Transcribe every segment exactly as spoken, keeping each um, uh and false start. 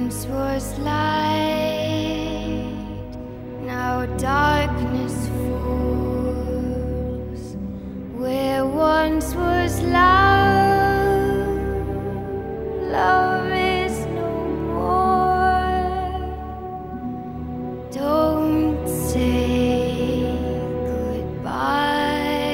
once was light, now darkness falls. Where once was love, love is no more. Don't say goodbye.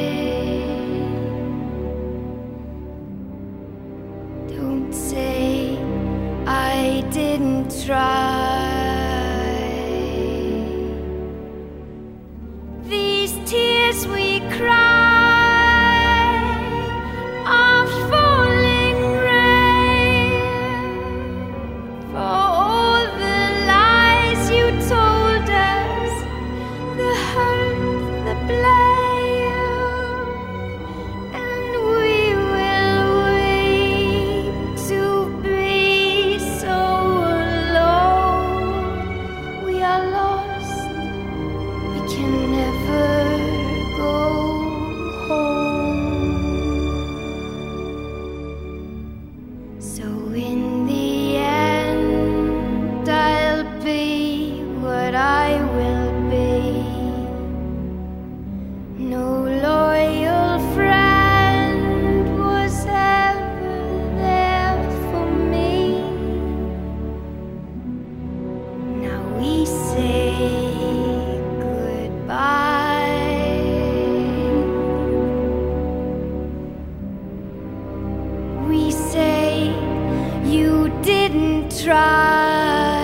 Don't say I didn't try. These tears we cry are falling rain for all the lies you told us, the hurt, the blame, and we will wait to be so alone. We are lost, we can never go home. So in the end, I'll be what I will be. No loyal friend was ever there for me. Now we say goodbye. We say you didn't try.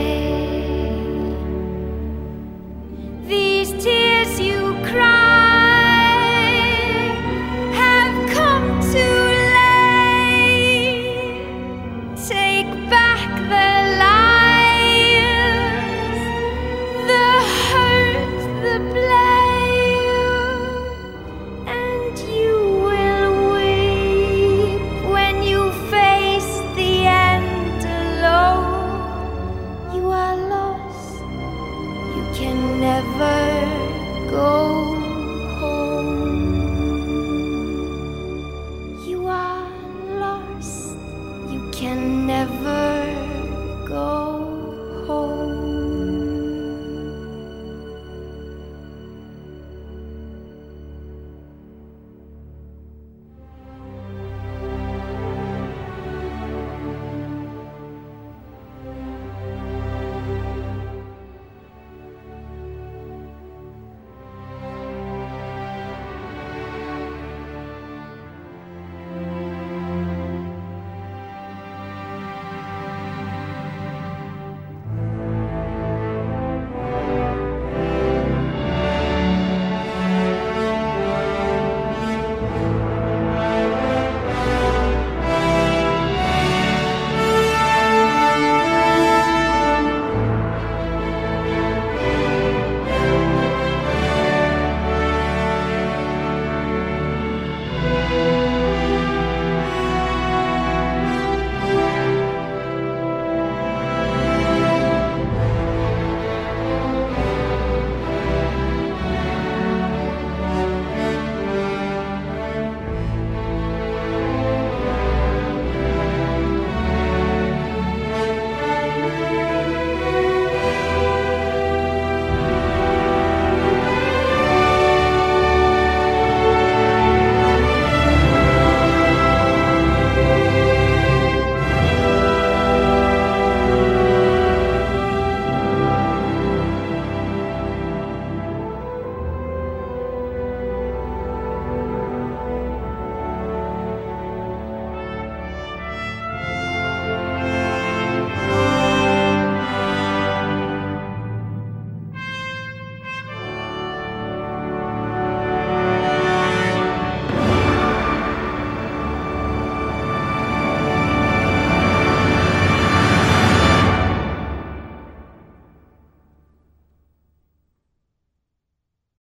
These tears you cry have come too late. Take back the lies, the hurt, the blame, and you will weep when you face the end alone. You are lost, you can never go